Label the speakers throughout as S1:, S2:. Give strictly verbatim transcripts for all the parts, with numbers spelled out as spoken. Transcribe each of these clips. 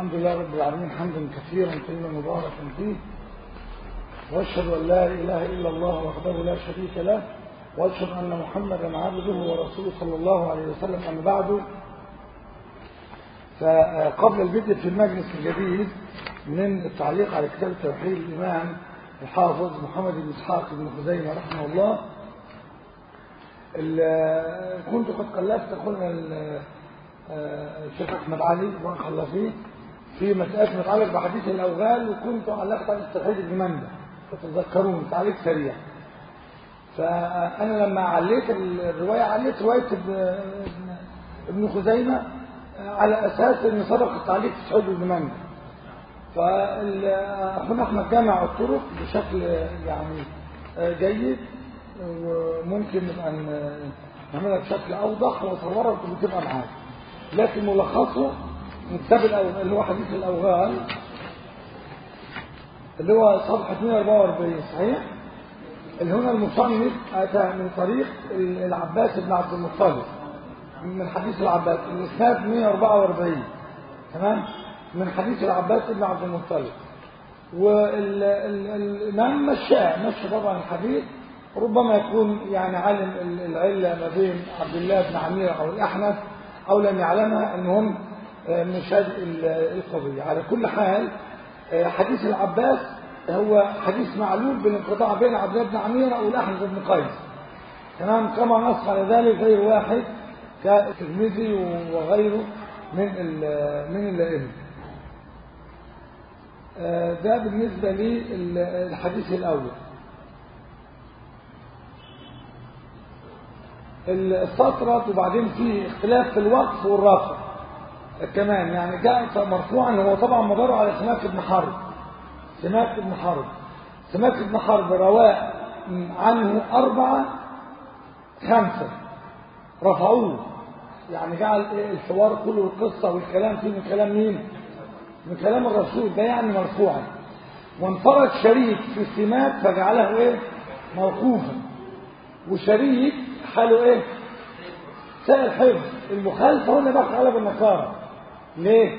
S1: الحمد لله رب العالمين حمدا كثيرا طيبا مباركا فيه، واشهد ان لا اله الا الله وحده لا شريك له، واشهد ان محمدا عبده ورسوله صلى الله عليه وسلم. اما بعد، فقبل البدء في المجلس الجديد من التعليق على كتاب التوحيد الامام الحافظ محمد بن اسحاق بن خزيمه رحمه الله، كنت قد قلبت اخونا الشيخ احمد علي بارك الله فيه في مساله متعلق بحديث الاوغال، وكنت علقت على التوحيد ابن منده تتذكرون تعليق سريع. فانا لما عليت الروايه عليت روايه ابن خزيمه على اساس ان سبق التعليق في التوحيد ابن منده، فاخونا احمد جمع الطرق بشكل يعني جيد، وممكن نبقى نعملها بشكل اوضح واصورها وتبقى معاك. لكن ملخصه من كتاب الاوغال اللي هو حديث الاوغال اللي هو صفحه مئة وأربعة وأربعين صحيح، اللي هنا المصنف اتى من طريق العباس بن عبد المطلب من حديث العباس، الاسناد مئة وأربعة وأربعين تمام، من حديث العباس بن عبد المطلب. والامام مشاه مشى طبعا الحديث، ربما يكون يعني علم العله ما بين عبد الله بن عمير او الاحنف او لم يعلمها انهم مشاهد القضيه. على كل حال حديث العباس هو حديث معلول بالانقطاع بين عبد الله بن عمير او الاحنف بن قيس تمام، كما نص على ذلك غير واحد كالترمذي وغيره من من الائمه. ده بالنسبه للحديث الاول. السطرة وبعدين في اختلاف في الوقف والرفع كمان، يعني جاء مرفوعا هو طبعا مداره على سماك بن حرب. سماك بن حرب سماك بن حرب رواه عنه أربعة خمسة رفعوه، يعني جعل الحوار كله القصة والكلام فيه من كلام مين؟ من كلام الرسول، ده يعني مرفوعا. وانفرد شريك في السماك فجعله ايه؟ موقوفا. وشريك حاله ايه؟ سائل حفظ. المخالفه هنا بقى قلب النكاره. ليه؟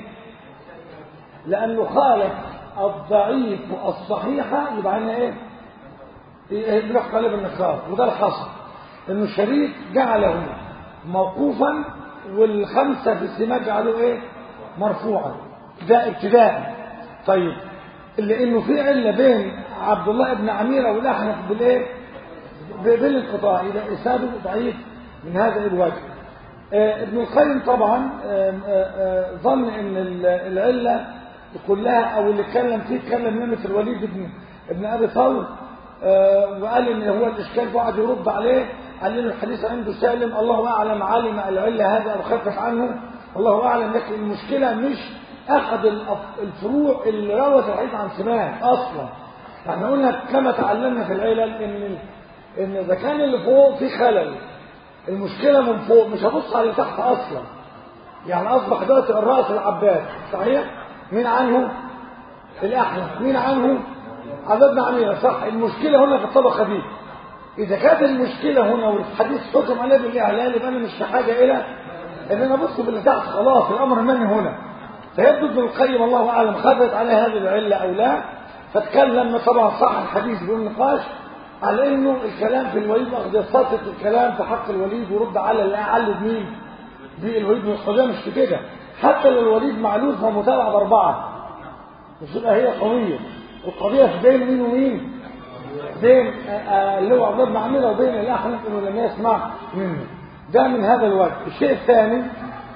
S1: لانه خالف الضعيف الصحيحه، يبقى عندنا ايه؟ بيروح قلب النكاره. وده اللي حصل، انه الشريك جعله موقوفا والخمسه في السماء جعلوه ايه؟ مرفوعا. ده ابتداء. طيب اللي انه في عله بين عبد الله بن عمير والاحنف بالايه؟ بالانقطاع، الى اسناده ضعيف من هذا الوجه. آه ابن القيم طبعا آه آه ظن ان العله كلها او اللي اتكلم فيه اتكلم نمة الوليد بن ابن ابي ثور، وقال ان هو الاشكال وقعد يرد عليه، قال له الحديث عنده سالم الله اعلم علم العله هذا او خفف عنه الله اعلم. لكن المشكله مش احد الفروع اللي روت الحديث عن سماك اصلا. احنا قلنا كما تعلمنا في العلل ان ان اذا كان اللي فوق في خلل، المشكله من فوق مش هبص على اللي تحت اصلا. يعني اصبح دلوقتي الراس العباس صحيح، مين عنه؟ الاحنف. مين عنه؟ عبد بن عمير صح. المشكله هنا في الطبقه دي. اذا كانت المشكله هنا والحديث حكم عليه بالاعلان، يبقى انا مش في حاجه الى ان انا ابص باللي تحت، خلاص الامر مني هنا. فيبدو ابن القيم الله اعلم خفت عليه هذه العله او لا، فتكلم طبعا صح الحديث بدون نقاش على انه الكلام في الوليد واخد يستطرد الكلام في حق الوليد ويرد على اللي اعلى بمين؟ بالوليد. من القضيه مش في كده، حتى لو الوليد معلول فمتابعه باربعه مش تبقى هي قويه. القضيه في بين مين ومين؟ بين اللي هو عبد الله بن عمير وبين الاحنف انه لم يسمع منه. ده من هذا الوجه. الشيء الثاني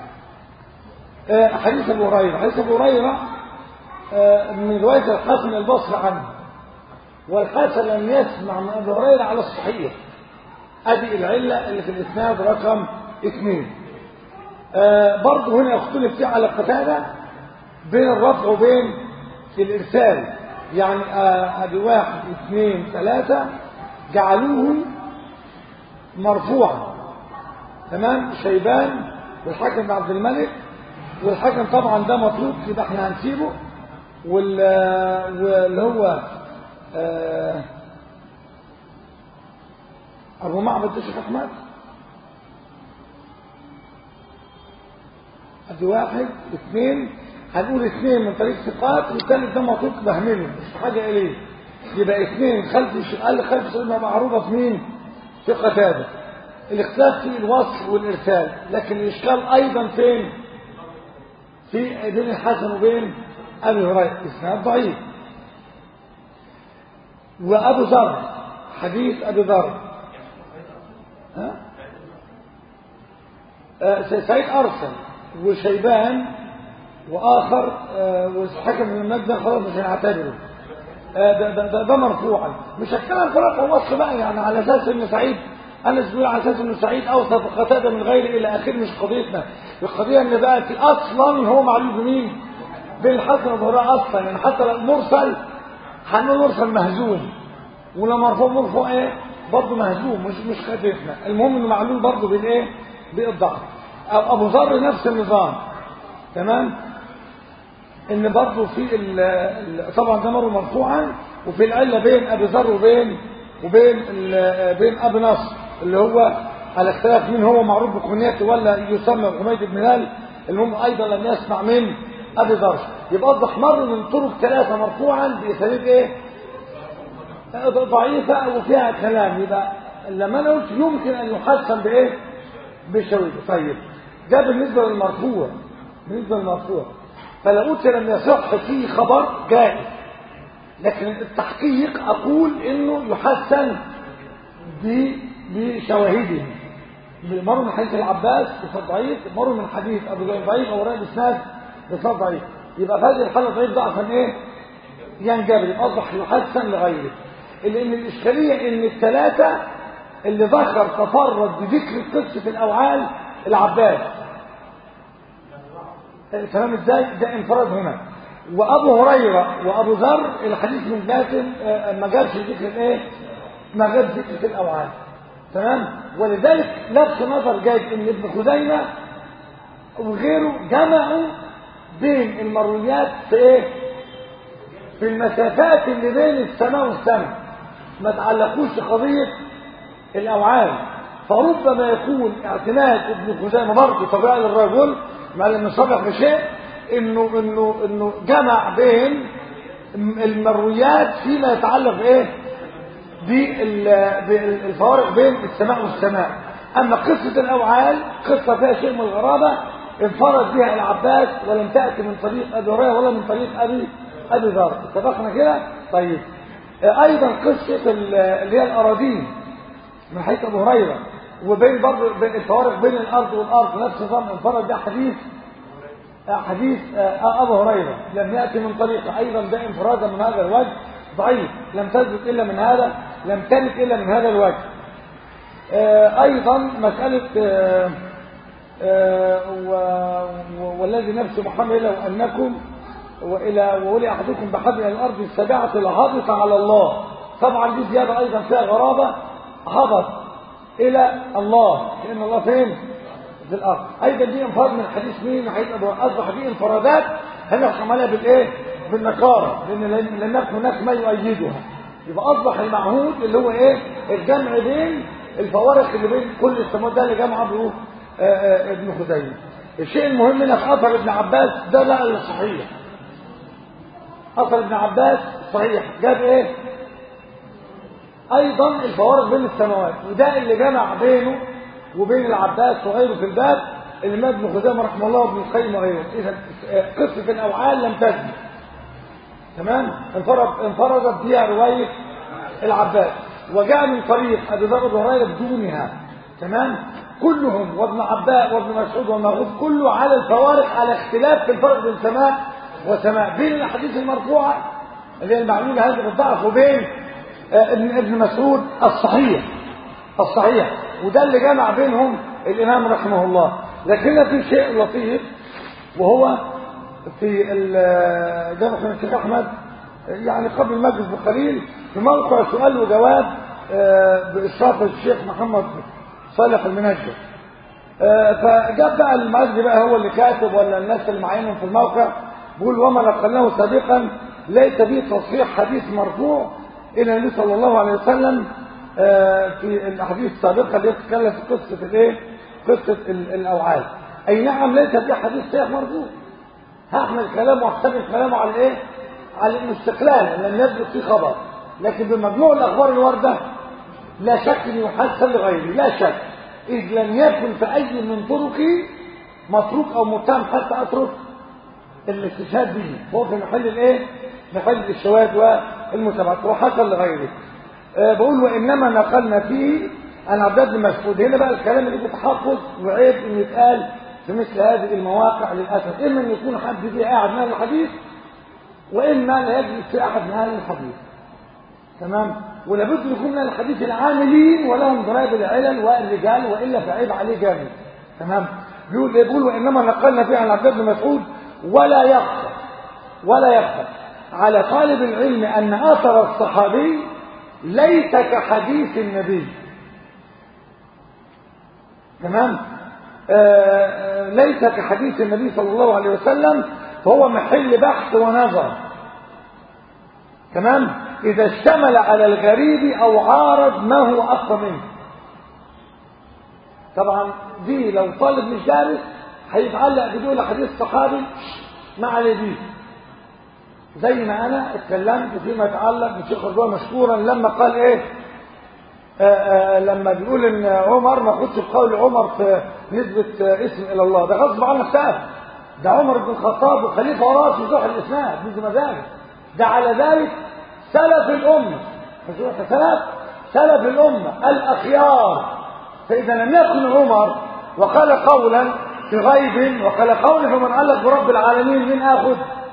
S1: حديث ابو هريره. حديث ابو هريره من روايه الحسن البصري عنه، والحسن لم يسمع من ابي هريره على الصحيح. ادي العله اللي في الاسناد رقم اثنين. آه برضه هنا يختلف فيه على قتاده بين الرفع وبين الارسال. يعني آه ادي واحد اثنين ثلاثه جعلوه مرفوعا تمام، شيبان والحكم بن عبد الملك. والحكم طبعا ده مطلوب يبقى احنا هنسيبه. واللي هو آه ابو معبد الشيخ احمد ادي واحد اثنين هنقول اثنين من طريق ثقات والثالث ده موثوق بهمله مش حاجه اليه، يبقى اثنين خلف قال خلف سيدنا معروفه في مين؟ في قتاده. الاختلاف في الوصف والارسال، لكن الاشكال ايضا فين؟ في بين الحسن وبين ابي هريره، اسناد ضعيف. وابو ذر حديث ابي ذر ها آه سعيد ارسل وشيبان واخر آه والحكم بن المجد خلاص مش هنعتبره آه ده, ده, ده, ده مرفوعا. مش هتكلم في رفع الوصف بقى يعني على اساس ان سعيد انس بيقول على اساس ان سعيد اوصف قتاده من غيره الى اخره، مش قضيتنا. القضيه ان بقى في اصلا هو معلوم بمين؟ بالحسن وابو اصلا يعني حتى لو مرسل هنقول مرسل مهزوم، ولما مرفوع مرفوع ايه برضه مهزوم مش مش قضيتنا. المهم انه معلوم برضه بالايه؟ بالضغط. او ابو ذر نفس النظام تمام، ان برضه في ال طبعا ده مر مرفوعا، وفي العله بين ابي ذر وبين وبين بين ابي نصر اللي هو على اختلاف مين هو معروف بكنيته ولا يسمى حميد بن هلال، المهم ايضا لم يسمع من ابي ذر. يبقى اصبح مر من طرق ثلاثه مرفوعا باسانيد ايه؟ ضعيفه وفيها كلام. يبقى لما انا قلت يمكن ان يحسن بايه؟ بشويه. طيب ده بالنسبه للمرفوع. بالنسبه للمرفوع فلو قلت لم يصح فيه خبر جائز، لكن التحقيق اقول انه يحسن بشواهده. مر من حديث العباس بصوت ضعيف، مر من حديث ابو ذر ضعيف او راي باسناد بصوت ضعيف، يبقى في هذه الحاله ضعيف ضعفا ايه؟ ينجبر، اصبح يحسن لغيره. لان الاشكاليه ان الثلاثه اللي ذكر تفرد بذكر قصه الاوعال العباس تمام ازاي؟ ده انفراد هنا. وابو هريره وابو ذر الحديث من ذاته ما جابش ذكر الايه؟ ما جابش ذكر الاوعال تمام. ولذلك لفت نظر جاي ان ابن خزيمه وغيره جمعوا بين المرويات في ايه؟ في المسافات اللي بين السماء والسماء، ما تعلقوش قضيه الاوعال. فربما يكون اعتماد ابن خزيمه برضه طبيعي للرجل ما لم يصرح بشيء انه انه انه جمع بين المرويات فيما يتعلق بايه؟ بالفوارق بين السماء والسماء. اما قصه الاوعال قصه فيها شيء من الغرابه انفرد بها العباس ولم تاتي من طريق ابي هريره ولا من طريق ابي ابي ذر. اتفقنا كده؟ طيب ايضا قصه اللي هي الاراضين من حيث ابو هريره وبين برضه الفوارق بين الارض والارض نفس النظام انفرد ده حديث حديث ابو هريره لم ياتي من طريقه، ايضا ده انفرادا من هذا الوجه ضعيف، لم تثبت الا من هذا لم تثبت الا من هذا الوجه. ايضا مساله والذي نفس محمد لو انكم والى وولي احدكم بحبل الارض السابعه لهبط على الله. طبعا دي زياده ايضا فيها غرابه، هبط الى الله لان الله فين؟ في الارض. ايضا دي انفراد من حديث مين؟ من حديث ابو اصبح دي انفرادات هنا حملها بالايه؟ بالنكاره، لان لم يكن هناك ما يؤيدها. يبقى اصبح المعهود اللي هو ايه؟ الجمع بين الفوارق اللي بين كل السماوات، ده اللي جمع ابو ابن خزيمه. الشيء المهم هنا في اثر ابن عباس ده لا الصحيح. اثر ابن عباس صحيح، جاب ايه؟ ايضا الفوارق بين السماوات، وده اللي جمع بينه وبين العباس وغيره في الباب الامام ابن خزيمه رحمه الله وابن القيم وغيره. اذا قصه الاوعال لم تثبت تمام، انفرد انفردت بها روايه العباس، وجاء من طريق ابي ذر وهريره بدونها تمام. كلهم وابن عباس وابن مسعود والمغرب كله على الفوارق، على اختلاف في الفرق بين سماء وسماء، بين الاحاديث المرفوعه اللي هي المعلوله هذه بالضعف وبين ابن ابن مسعود الصحيح الصحيح وده اللي جمع بينهم الامام رحمه الله. لكن في شيء لطيف وهو في جامع الشيخ احمد يعني قبل المجلس بقليل في موقع سؤال وجواب باشراف الشيخ محمد صالح المنجم. فجاب بقى المعزي بقى هو اللي كاتب ولا الناس اللي معينهم في الموقع، بيقول وما نقلناه سابقا ليس به تصحيح حديث مرفوع الى النبي صلى الله عليه وسلم في الاحاديث السابقه اللي بتتكلم في قصه الايه؟ قصه الاوعال. اي نعم ليس في حديث صحيح مرفوع، هحمل كلامه واحتمل كلامه على ايه؟ على انه استقلال لم يثبت فيه خبر، لكن بمجموع الاخبار الوارده لا شك انه يحسن لغيره، لا شك، اذ لم يكن في اي من طرقي متروك او متهم حتى اترك الاستشهاد به، هو في محل الايه؟ محل الشواهد والمتابعات، وحسن لغيره. أه بقول وانما نقلنا فيه عن عبد الله بن مسعود. هنا بقى الكلام اللي بيتحفظ وعيب انه يتقال في مثل هذه المواقع للاسف، اما ان يكون حد فيه قاعد من الحديث، واما لا يجلس في احد من اهل الحديث. تمام؟ ولابد يكون من الحديث العاملين ولهم ضرائب العلل والرجال، والا فعيب عليه جامد. تمام؟ بيقول يقول وانما نقلنا فيه عن عبد الله بن مسعود ولا يخفى ولا يخفى على طالب العلم ان اثر الصحابي ليس كحديث النبي. تمام؟ آه ليس كحديث النبي صلى الله عليه وسلم، فهو محل بحث ونظر. تمام؟ إذا اشتمل على الغريب أو عارض ما هو أقوى منه. طبعا دي لو طالب مش دارس هيتعلق بدول حديث صحابي ما عليه دي، زي ما أنا اتكلمت فيما يتعلق بشيخ الرضوان مشكورا لما قال إيه؟ آآ آآ لما بيقول ان عمر ما خدش بقول عمر في نسبة اسم الى الله، ده غصب عنه السبب، ده عمر بن الخطاب وخليفه وراه في صح الاسناد مش مزاج، ده على ذلك سلف الامه، سلف سلف الامه الاخيار. فاذا لم يكن عمر وقال قولا في غيب وقال قولا فمن علق برب العالمين من اخذ،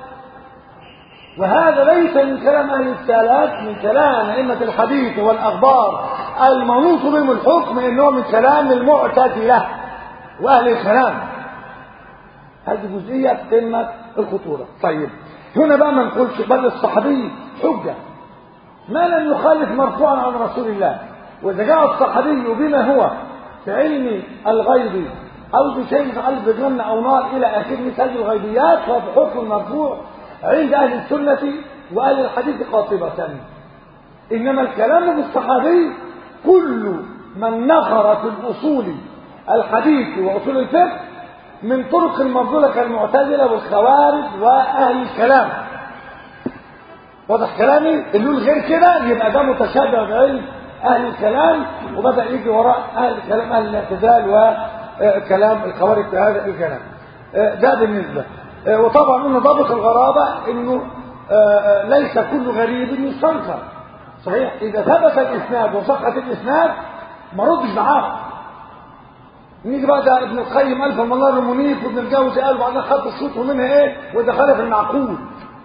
S1: وهذا ليس من كلام اهل السلف، من كلام ائمه الحديث والاخبار المنوط بهم الحكم، انه من كلام المعتزله واهل الكلام. هذه جزئيه في قمه الخطوره. طيب هنا بقى ما نقولش بل الصحابي حجه ما لم يخالف مرفوعا عن رسول الله، واذا جاء الصحابي بما هو في علم الغيب او بشيء يتعلق بجنه او نار الى اخره مثل هذه الغيبيات، فهو بحكم المرفوع عند اهل السنه واهل الحديث قاطبه. انما الكلام بالصحابي كل من نخر في الاصول الحديث واصول الفقه من طرق المرذوله كالمعتزله والخوارج واهل الكلام. واضح كلامي؟ اللي يقول غير كده يبقى ده متشابه بعلم اهل الكلام، وبدا يجي وراء اهل الكلام اهل الاعتزال وكلام الخوارج في هذا الكلام. ده بالنسبه. وطبعا قلنا ضابط الغرابه انه ليس كل غريب يستنكر. صحيح اذا ثبت الاسناد وصحه الاسناد ما ردش معاه. نيجي بقى ده ابن القيم الف من الله المنيف وابن الجوزي قال بعدين خط الصوت ومنها ايه ودخلها في المعقول.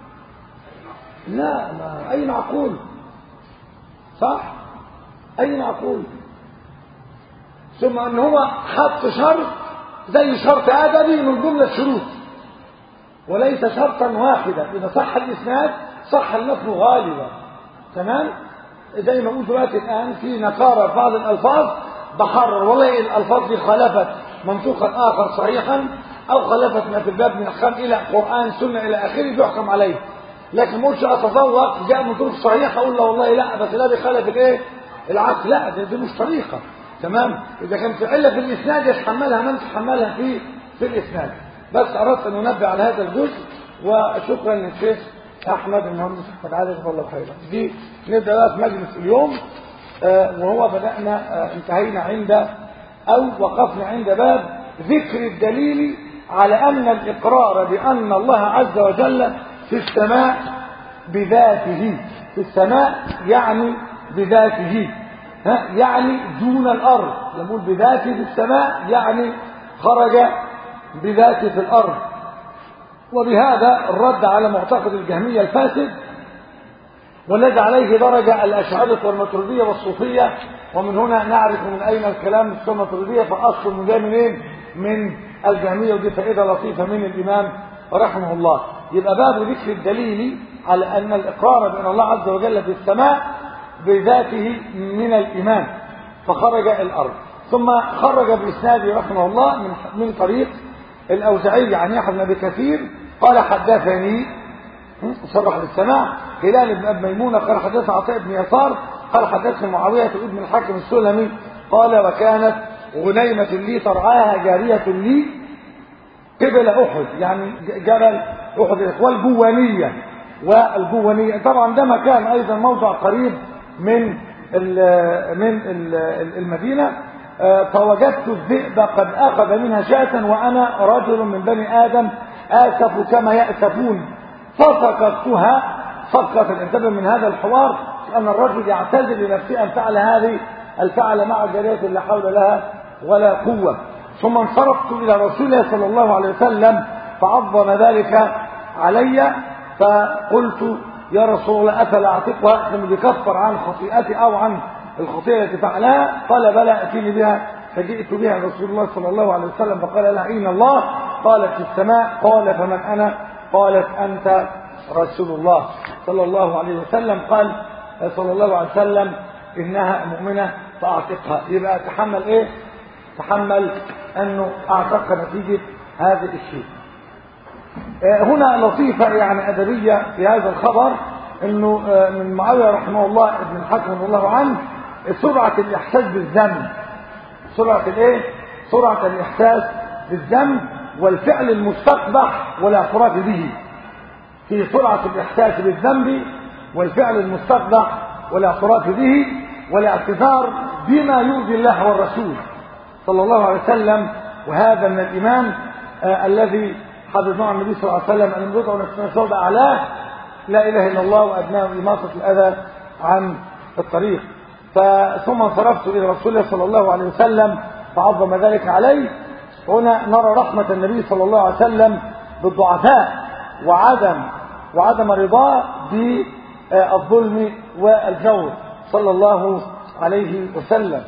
S1: لا ما اي معقول صح اي معقول. ثم ان هو حط شرط زي شرط ادبي من جمله شروط وليس شرطا واحدا. اذا صح الاسناد صح اللفظ غالبا. تمام؟ زي ما قلت دلوقتي الان في نكاره في بعض الالفاظ بحرر والله الالفاظ دي خالفت منطوقا اخر صحيحا او خالفت ما في الباب من احكام الى قران سنه الى اخره بيحكم عليه. لكن ما اقولش اتذوق جاء من طرق صحيحه اقول له والله لا بس ده بيخالف الايه؟ العقل. لا دي, دي مش طريقه. تمام؟ اذا كان في عله في الاسناد يتحملها من تحملها في في الاسناد. بس اردت ان انبه على هذا الجزء. وشكرا للشيخ احمد المهندس احمد عادل جزاه الله خيرا. دي نبدا بقى في مجلس اليوم آه وهو بدانا آه انتهينا عند او وقفنا عند باب ذكر الدليل على ان الاقرار بان الله عز وجل في السماء بذاته. في السماء يعني بذاته، ها يعني دون الارض. يقول بذاته في السماء يعني خرج بذاته في الارض. وبهذا الرد على معتقد الجهمية الفاسد والذي عليه درجة الأشاعرة والماتريدية والصوفية. ومن هنا نعرف من أين الكلام في الماتريدية، فأصل من جاي منين؟ من الجهمية. ودي فائدة لطيفة من الإمام رحمه الله. يبقى باب ذكر الدليل على أن الإقرار بأن الله عز وجل في السماء بذاته من الإيمان فخرج الأرض. ثم خرج بإسناده رحمه الله من من طريق الأوزاعي عن يحيى بن أبي كثير قال حدثني صرح بالسماع هلال بن أبي ميمونة قال حدثنا عطاء بن يسار قال حدثني معاوية بن الحكم السلمي قال وكانت غنيمة لي ترعاها جارية لي قبل أحد، يعني جبل أحد والجوانية والجوانية طبعا ده مكان أيضا موضع قريب من ال من ال المدينة. فوجدت الذئب قد أخذ منها شاة وأنا رجل من بني آدم آسف كما يأسفون فسقطتها سقط. انتبه من هذا الحوار أن الرجل يعتذر لنفسه أن فعل هذه الفعل مع جارية لا حول لها ولا قوة. ثم انصرفت إلى رسول الله صلى الله عليه وسلم فعظم ذلك علي فقلت يا رسول الله أفلا أعتقها لم يكفر عن خطيئتي أو عن الخطيئة التي فعلها؟ قال بلى أتيني بها. فجئت بها رسول الله صلى الله عليه وسلم فقال لها أين الله؟ قالت في السماء. قال فمن أنا؟ قالت أنت رسول الله صلى الله عليه وسلم. قال صلى الله عليه وسلم إنها مؤمنة فأعتقها. يبقى تحمل إيه؟ تحمل أنه أعتق نتيجة هذا الشيء. هنا لطيفة يعني أدبية في هذا الخبر أنه من معاوية رحمه الله ابن الحكم رضي الله عنه سرعة الإحساس بالذنب. سرعة الإيه؟ سرعة الإحساس بالذنب والفعل المستقبح والاعتراف به. في سرعة الإحساس بالذنب والفعل المستقبح والاعتراف به والاعتذار بما يرضي الله والرسول صلى الله عليه وسلم. وهذا من الإيمان آه الذي حدث عن النبي صلى الله عليه وسلم أن يدعو نفسنا صوب أعلاه لا إله إلا الله وأدناه إماطة الأذى عن الطريق. ثم انصرفت إلى رسول الله صلى الله عليه وسلم فعظم ذلك عليه. هنا نرى رحمة النبي صلى الله عليه وسلم بالضعفاء وعدم وعدم رضاه بالظلم والجور صلى الله عليه وسلم.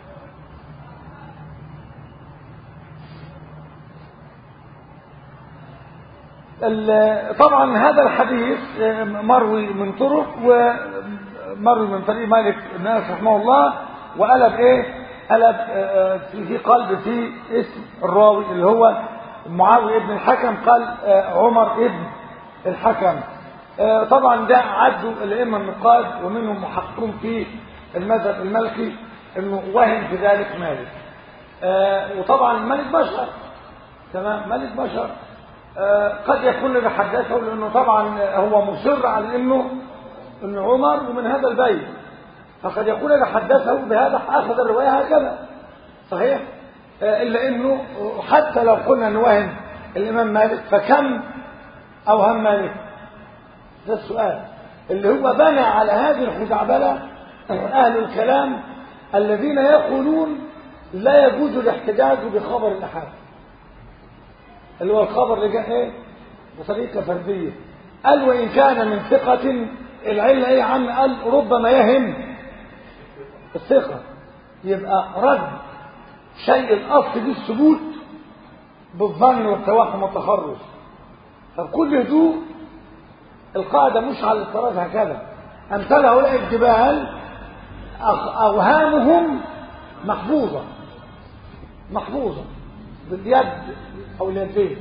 S1: طبعا هذا الحديث مروي من طرق ومروي من طريق مالك بن انس رحمه الله وقلب ايه قلب في قلب في اسم الراوي اللي هو معاوية ابن الحكم قال عمر ابن الحكم. طبعا ده عدوا الائمه النقاد ومنهم محققون في المذهب المالكي انه وهم في ذلك مالك. وطبعا مالك بشر تمام مالك بشر قد يكون لنا حدثه لانه طبعا هو مصر على انه ان عمر ومن هذا البيت فقد يكون لنا حدثه بهذا اخذ الروايه هكذا صحيح. الا انه حتى لو قلنا نوهم الامام مالك فكم اوهم مالك؟ ده السؤال اللي هو بنى على هذه الخزعبله اهل الكلام الذين يقولون لا يجوز الاحتجاج بخبر الاحاد اللي هو الخبر اللي جاء ايه بطريقه فرديه. قال وان كان من ثقه العله ايه عم قال ربما يهم الثقه. يبقى رد شيء الاصل بالثبوت بالظن والتوهم والتخرص. فبكل هدوء القاعده مش على الاضطراد هكذا. امثال هؤلاء الجبال اوهامهم محفوظه محفوظه باليد او اليدين.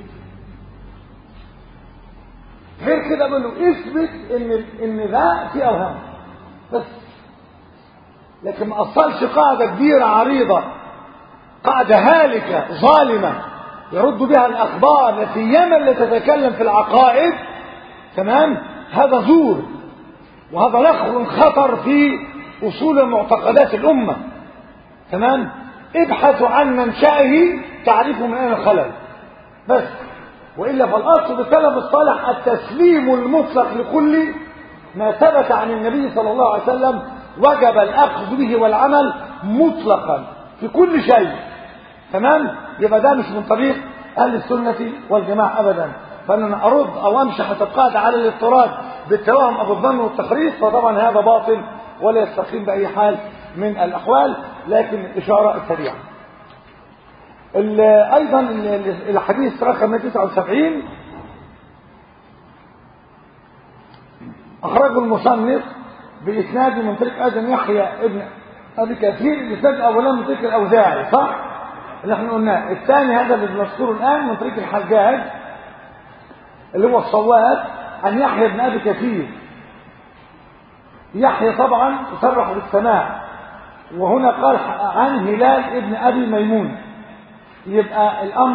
S1: غير كده بقول له اثبت ان ان ده في اوهام بس. لكن ما اصلش قاعده كبيره عريضه قاعده هالكه ظالمه يرد بها الاخبار لا سيما اللي تتكلم في العقائد تمام. هذا زور وهذا نخر خطر في اصول معتقدات الامه تمام. ابحثوا عن منشأه تعرفوا من اين الخلل بس. والا فالاصل بالسلف الصالح التسليم المطلق لكل ما ثبت عن النبي صلى الله عليه وسلم. وجب الاخذ به والعمل مطلقا في كل شيء تمام. يبقى ده مش من طريق اهل السنه والجماعه ابدا. فانا ارد او امشي حتى القاعده على الاضطراد بالتوهم او بالظن والتخريص فطبعا هذا باطل ولا يستقيم باي حال من الاحوال. لكن اشاره سريعه. ايضا الحديث رقم تسعة وسبعين اخرجه المصنف باسناد من طريق ادم يحيى ابن ابي كثير. الاسناد الاولاني من طريق الاوزاعي صح اللي احنا قلناه. الثاني هذا اللي بنذكره الان من طريق الحجاج اللي هو الصواب عن يحيى بن ابي كثير. يحيى طبعا صرح بالسماع وهنا قال عن هلال ابن ابي ميمون. يبقى الامر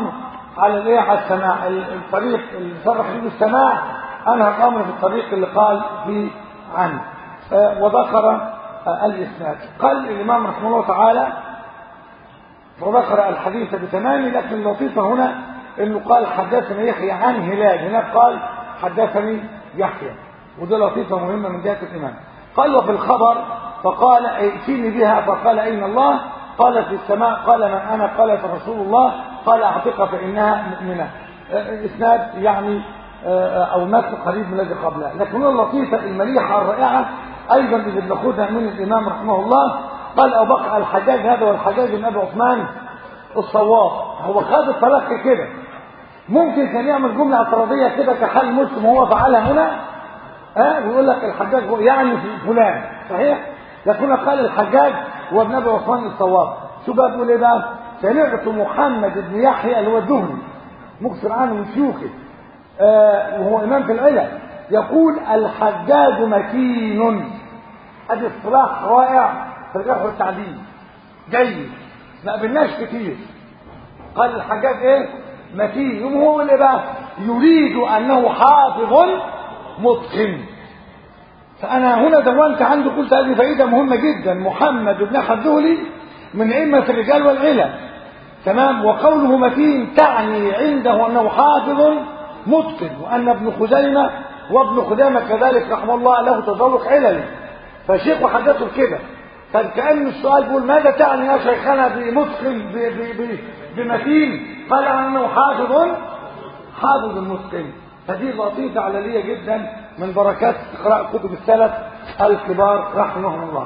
S1: على الايه على السماع. الطريق اللي صرح فيه بالسماع انهى الامر في الطريق اللي قال فيه عنه. آه وذكر آه الاسناد. قال الامام رحمه الله تعالى وذكر الحديث بتمامه، لكن اللطيفه هنا انه قال حدثني يحيى عن هلال، هناك قال حدثني يحيى، وده لطيفه مهمه من جهه الامام. قال وفي الخبر فقال ائتيني بها، فقال اين الله؟ قال في السماء. قال من انا؟ قال رسول الله. قال اعتقها فانها مؤمنه. اسناد يعني او مثل قريب من الذي قبله. لكن اللطيفه المليحه الرائعه ايضا اللي بناخدها من الامام رحمه الله، قال ابو بكر الحجاج هذا والحجاج بن ابي عثمان الصواب. هو خد التلقي كده، ممكن كان يعمل جمله اعتراضيه كده كحال مسلم وهو فعلها هنا، ها أه؟ ويقول لك الحجاج يعني فلان، صحيح؟ لكن قال الحجاج هو ابن ابي عثمان الصواب. شو بقى بيقول ايه بقى؟ سمعت محمد بن يحيى اللي هو الدهري مكثر عنه من شيوخه آه وهو امام في العلل يقول الحجاج متين. ادي اصطلاح رائع في الجرح والتعديل جيد ما قابلناش كتير. قال الحجاج ايه؟ متين. يوم هو اللي بقى يريد انه حافظ متقن. فانا هنا دونت عنده قلت هذه فائده مهمه جدا. محمد بن يحيى الدهلي من ائمه الرجال والعلل، تمام. وقوله متين تعني عنده انه حافظ متقن، وان ابن خزيمه وابن خزيمه كذلك رحمه الله له تذوق عللي، فالشيخ حدثه كده. فكأن السؤال بيقول ماذا تعني يا شيخنا بمتقن بمتين؟ قال انه حافظ حافظ متقن. فدي لطيفه علليه جدا من بركات قراءة كتب السلف الكبار رحمهم الله.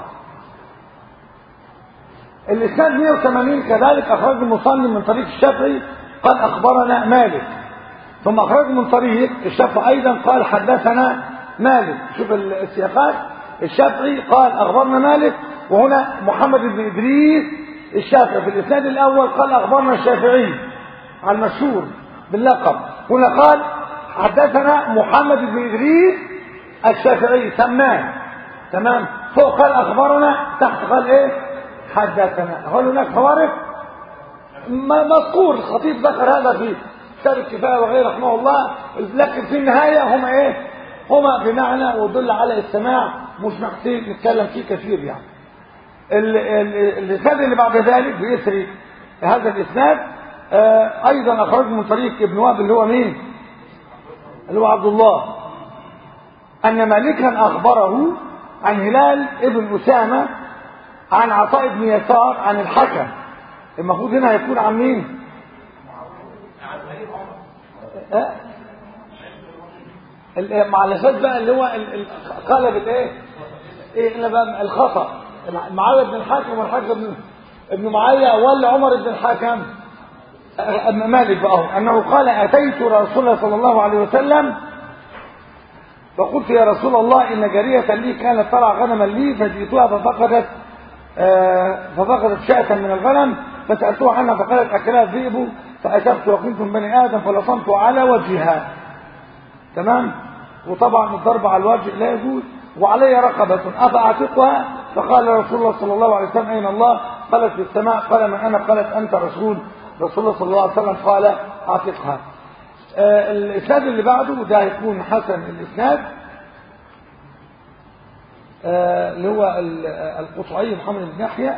S1: الاسناد مئة وثمانين كذلك اخرج المصنف من طريق الشافعي قال اخبرنا مالك، ثم اخرج من طريق الشافعي ايضا قال حدثنا مالك. شوف السياقات، الشافعي قال اخبرنا مالك، وهنا محمد بن ادريس الشافعي في الاسناد الاول قال اخبرنا الشافعي على المشهور باللقب، هنا قال حدثنا محمد بن ادريس الشافعي سمان، تمام. فوق قال اخبرنا، تحت قال ايه؟ حدثنا. هل هناك فوارق؟ مذكور الخطيب ذكر هذا في كتاب الكفايه وغيره رحمه الله، لكن في النهايه هما ايه؟ هما بمعنى ويدل على السماع، مش محتاج نتكلم فيه كثير يعني. الاسناد اللي بعد ذلك بيسري هذا الاسناد آه ايضا اخرج من طريق ابن وهب اللي هو مين؟ اللي هو عبد الله، ان مالكا اخبره عن هلال ابن اسامه عن عطاء بن يسار عن الحكم. المفروض هنا هيكون عن مين؟ أه؟ معلشات بقى اللي هو قلب الايه؟ ايه اللي بقى الخطا؟ معاويه بن الحكم والحكم بن ابن معاويه ولا عمر بن الحكم؟ مالك بقى انه قال اتيت رسول الله صلى الله عليه وسلم فقلت يا رسول الله ان جاريه لي كانت ترعى غنما لي فجئتها ففقدت آه ففقدت شاة من الغنم فسالتها عنها فقالت اكلها الذئب فاشرت وكنت من بني ادم فلصمت على وجهها، تمام. وطبعا الضرب على الوجه لا يجوز. وعلي رقبه افاعتقها؟ فقال رسول الله صلى الله عليه وسلم اين الله؟ قالت في السماء. قال من انا؟ قالت انت رسول رسول الله صلى الله عليه وسلم. قال اعتقها. آه الاسناد اللي بعده ده هيكون حسن الاسناد آه اللي هو القطعي محمد بن يحيى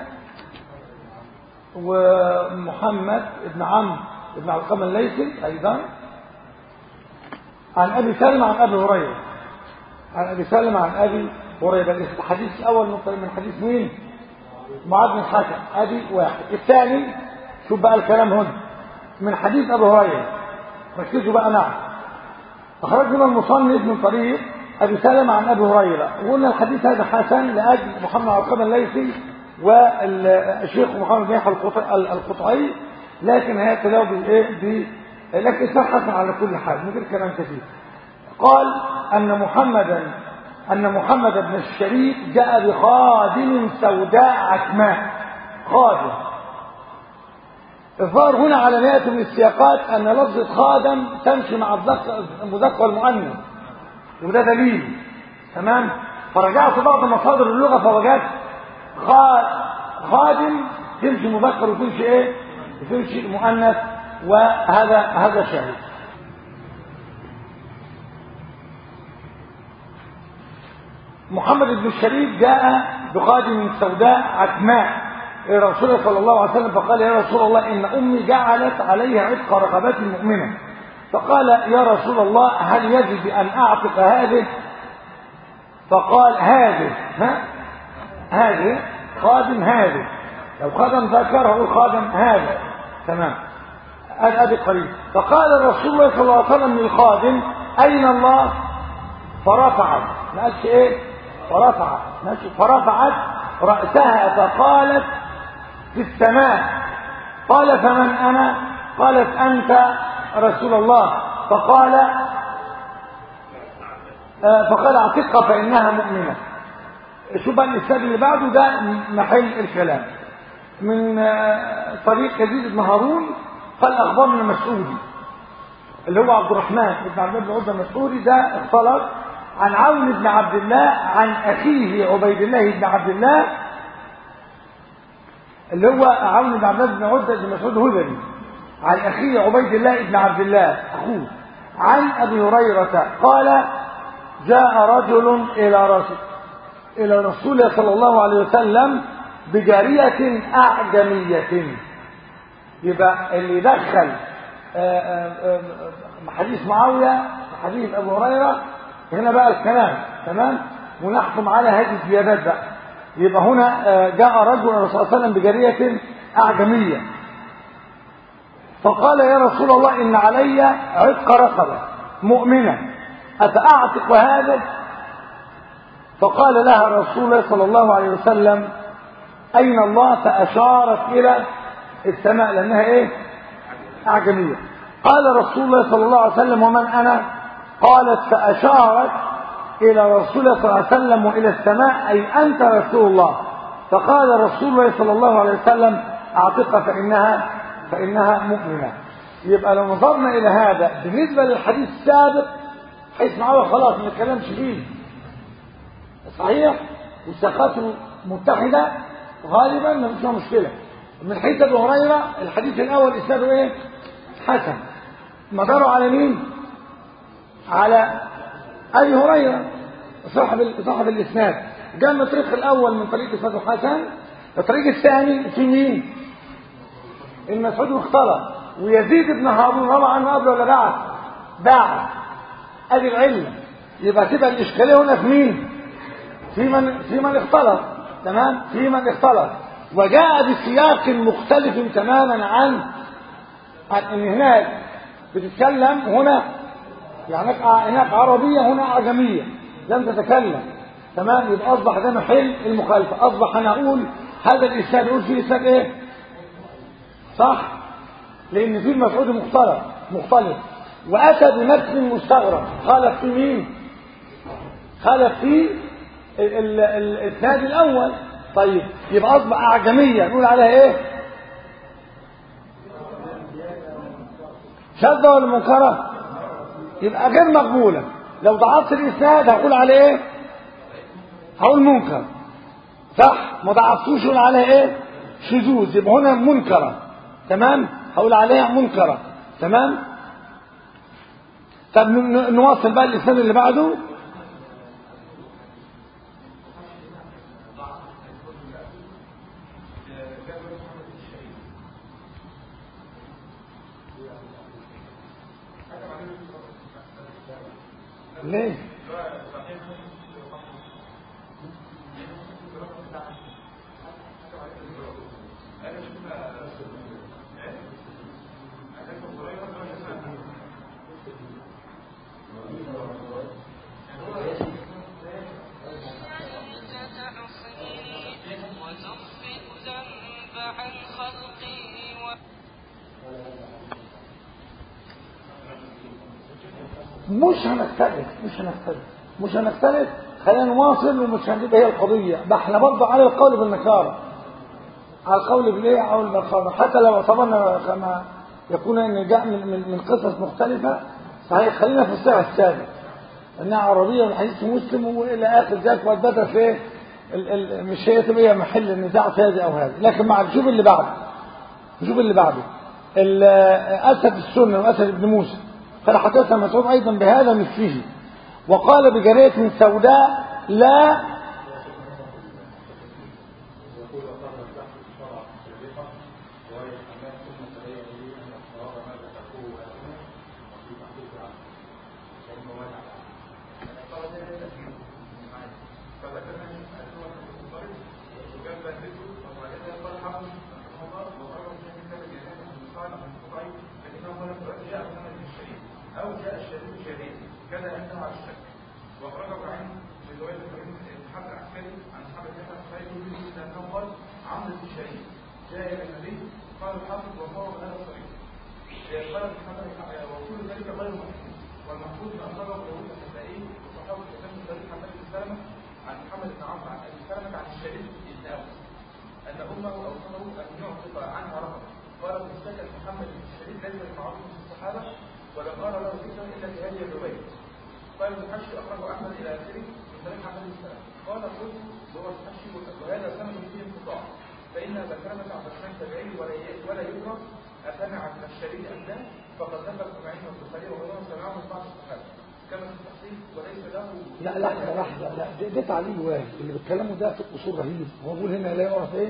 S1: ومحمد بن عمرو بن علقمة الليثي ايضا عن ابي سلمة عن ابي هريره عن ابي سلمة عن ابي هريره. الحديث الاول من حديث مين؟ معاذ بن الحكم، ادي واحد. الثاني شوف بقى الكلام هنا من حديث ابي هريره، ركزوا بقى معي. اخرجنا المصنف من طريق ابي سلمة عن ابي هريره، وقلنا الحديث هذا حسن لاجل محمد بن علقمة الليثي والشيخ محمد بن يحيى القطعي، لكن هياتي له بالايه؟ لكن اسناد حسن على كل حال من غير كلام كثير. قال ان محمدا ان محمد بن الشريك جاء بخادم سوداء عتماء. خادم الظاهر هنا على نهايه من السياقات ان لفظه خادم تمشي مع المذكر المؤنث، وده دليل، تمام. فرجعت بعض مصادر اللغه فوجدت خادم تمشي مذكر وتمشي ايه؟ وتمشي مؤنث وهذا هذا شاهد. محمد بن الشريف جاء بخادم سوداء عتماء إلى رسول الله صلى الله عليه وسلم فقال يا رسول الله إن أمي جعلت عليها عتق رقبات مؤمنة، فقال يا رسول الله هل يجب أن أعتق هذه؟ فقال هذه ها هذه خادم هذه، لو خادم ذكر هو خادم هذا تمام هذا قريب. فقال رسول الله صلى الله عليه وسلم للخادم أين الله؟ فرفعت ما قالش ايه فرفعت ماشي فرفعت رأسها فقالت في السماء. قال فمن أنا؟ قالت أنت رسول الله. فقال آه فقال اعتقها فإنها مؤمنة. شو بقى الإسناد اللي بعده ده محل الكلام من آه طريق يزيد بن هارون قال أخبرنا مسعودي اللي هو عبد الرحمن بن عبد الله بن مسعودي ده اختلط عن عون بن عبد الله عن أخيه عبيد الله بن عبد الله اللي هو عون بن عبد الله بن عبد بن مسعود هذلي عن أخيه عبيد الله بن عبد الله أخوه عن أبي هريرة قال جاء رجل إلى رسول إلى رسول الله صلى الله عليه وسلم بجارية أعجمية. يبقى اللي دخل حديث معاوية حديث أبو هريرة هنا بقى الكلام تمام ونحكم على هذه الزيادات بقى. يبقى هنا جاء رجل الرسول صلى الله عليه وسلم بجارية أعجمية فقال يا رسول الله إن علي عتق رقبة مؤمنة أفأعتق هذا؟ فقال لها رسول الله صلى الله عليه وسلم أين الله؟ فأشارت إلى السماء لأنها إيه أعجمية. قال رسول الله صلى الله عليه وسلم ومن أنا؟ قالت فأشارت إلى رسول الله صلى الله عليه وسلم وإلى السماء أي أنت رسول الله. فقال رسول الله صلى الله عليه وسلم أعتقها فإنها فإنها مؤمنة. يبقى لو نظرنا إلى هذا بالنسبة للحديث السابق حيث معاوية خلاص ما نتكلمش فيه صحيح والثقات متحدة غالبا ما فيش مشكلة. من حيث أبي هريرة الحديث الأول إسناده إيه؟ حسن. مداره على مين؟ على أبي هريرة صاحب صاحب الإسناد. جاء من الطريق الأول من طريق إسناده حسن. الطريق الثاني في مين؟ المسعود اختلط ويزيد بن هارون روى عنه قبل ولا بعد؟ بعد. ادي العلة. يبقى تبقى الاشكاليه هنا في مين؟ في من في من اختلط تمام في من اختلط وجاء بسياق مختلف تماما عن عن ان هناك بتتكلم هنا يعني هناك عربيه هنا اعجميه لم تتكلم تمام. يبقى اصبح ده محل المخالفه. اصبح انا اقول هذا الاسناد يقول فيه اسناد ايه صح لان في المسعود مختلط مختلف واتى بنفس مستغرب خالف في مين؟ خالف في الاسناد الاول. طيب يبقى اصبح اعجميه نقول عليها ايه؟ شاذة ولا منكره؟ يبقى غير مقبوله. لو ضعفت الاسناد هقول عليه ايه؟ هقول منكر صح. ما ضعفتوش نقول عليها ايه؟ شذوذ. يبقى هنا منكره تمام هقول عليها منكره تمام. طب نواصل بقى الاسناد اللي بعده. ليه؟ مش هنختلف مش هنختلف مش هنختلف خلينا نواصل ومش هنبقى هي القضيه. ده احنا برضه على القول بالنكاره على القول بالايه او بالنكاره حتى لو اعتبرنا كما يكون ان جاء من من, من قصص مختلفه صحيح. خلينا في الصيغه الثابته انها عربيه والحديث مسلم والى اخر ذلك وثبت في مش هي تبقى محل النزاع في هذه او هذه. لكن مع نشوف اللي بعده نشوف اللي بعده أسد السنة وأسد ابن موسى قال حدثنا مسعود أيضا بهذا مثله وقال بجرية سوداء لا لا لحظة لحظة لا ده, ده تعليل واحد اللي بيتكلموا ده في الأصول رهيب هو بيقول هنا لا يعرف ايه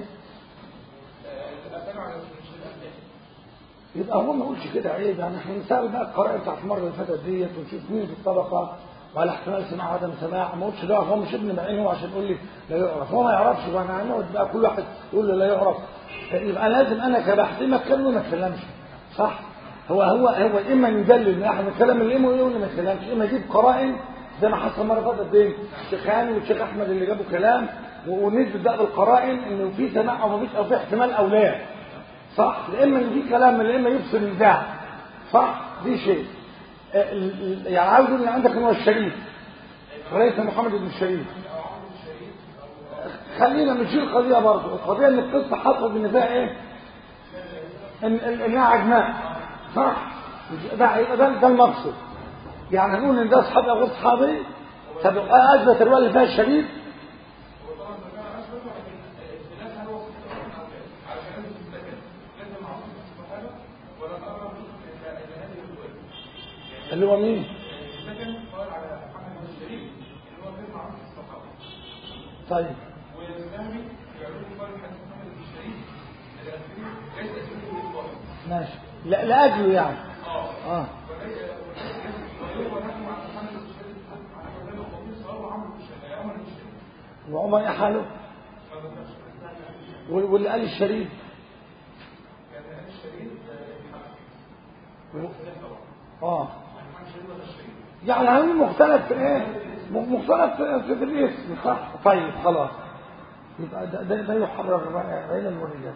S1: يبقى هو ما يقولش كده عيب يعني احنا نسأل بقى القراءة بتاعت المرة اللي فاتت ديت ونشوف مين في الطبقة وعلى احتمال سماع عدم سماع ما قلتش لا هو مش ابن معين هو عشان يقول لي لا يعرف هو ما يعرفش وانا هنقعد بقى كل واحد يقول له لا يعرف يبقى لازم انا كبحثي ما اتكلم ما اتكلمش صح هو هو هو اما يدلل احنا الكلام اللي امه يقول لي ما اتكلمش اما يجيب قرائن زي ما حصل مره فاتت بين الشيخ هاني والشيخ احمد اللي جابوا كلام ونثبت بقى بالقرائن انه في سماع او ما فيش او في احتمال او لا صح اما يجيب كلام من اما يفصل النزاع صح دي شيء يعني عاوز ان عندك هو الشريف وليس محمد بن الشريف خلينا نشيل القضيه برضه القضيه ان القصه حصلت ان فيها ايه ان انها عجماء صح ده ده ده المقصد يعني هنقول ان ده اصحابي او غير اصحابي طب اثبت الروايه اللي فيها الشريف اللي هو مين طيب ماشي لا لاجله يعني اه وعمر ايه حاله واللي قال الشريف اه يعني هنقول مختلف في ايه مختلف في, في الاسم صح طيب خلاص يبقى ده ده, ده يحرر بين الوريات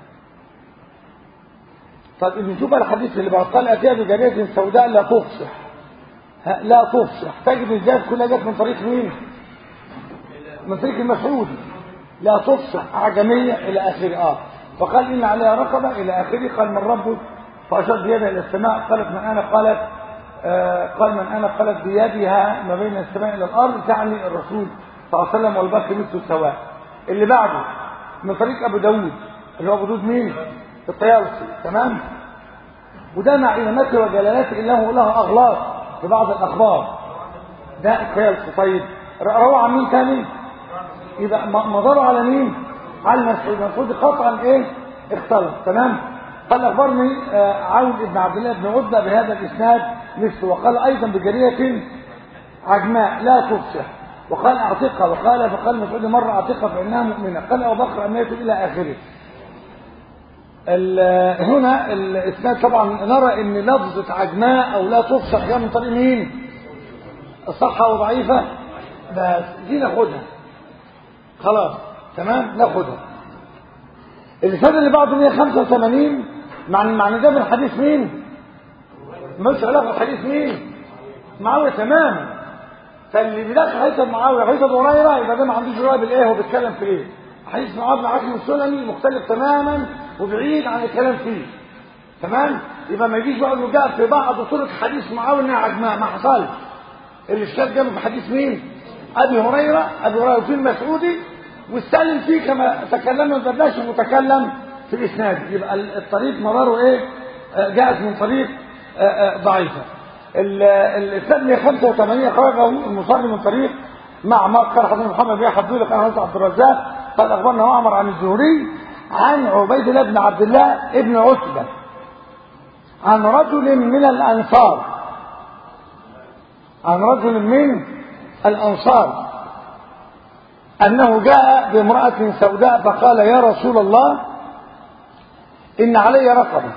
S1: طيب نشوف الحديث اللي بعد قال اتيها بجارية سوداء لا تفصح لا تفصح تجد الزاد كلها جت من طريق مين من طريق المسعودي لا تفصح اعجميه الى اخره اه فقال ان عليها رقبه الى اخره قال من ربك فاشار بيدها الى السماء قالت من انا قالت آه قال من انا قالت بيدها ما بين السماء الى الارض تعني الرسول صلى الله عليه وسلم والباقي مثل سواء اللي بعده من طريق ابو داود اللي هو ابو داود مين الطيالسي تمام وده مع علامته وجلالته الا هو له اغلاط في بعض الاخبار ده الطيالسي طيب روى عن مين تاني يبقى مضره على مين على المسعود المسعود قطعا ايه اختلط تمام قال اخبرني آه عون بن عبد الله بن عتبة بهذا الاسناد مثله وقال ايضا بجرية عجماء لا تفصح وقال اعتقها وقال فقال مسعود مرة اعتقها فانها مؤمنة قال ابو بكر امنيته الى اخره هنا الاسناد طبعا نرى ان لفظة عجماء او لا تفصح جاء من طريق مين صحة وضعيفة بس دي ناخدها خلاص تمام ناخدها الاسناد اللي بعده مية وخمسة وثمانين معنى معنى ده من حديث مين مش علاقه حديث مين معاويه تماما فاللي بيدخل حديث معاويه حديث ابو هريره يبقى ده ما عندوش رأي بالايه هو بيتكلم في ايه حديث معاويه بن عاصم السلمي مختلف تماما وبعيد عن الكلام فيه تمام يبقى ما يجيش بقى انه جاء في بعض طرق حديث معاويه انها عجماء ما حصلش اللي الشاذ جابه في حديث مين ابي هريره ابي هريره في المسعودي والسالم فيه كما تكلمنا البرداش المتكلم في الاسناد يبقى الطريق مداره ايه جاءت من طريق ضعيفة. الثانية خمسة وثمانين خرجه المصري من طريق معمر قال حدثنا محمد بن حبيب قال حدثنا عبد الرزاق قال أخبرنا معمر عن الزهري عن عبيد الله بن عبد الله ابن عتبة عن رجل من الأنصار عن رجل من الأنصار أنه جاء بامرأة سوداء فقال يا رسول الله إن علي رقبة.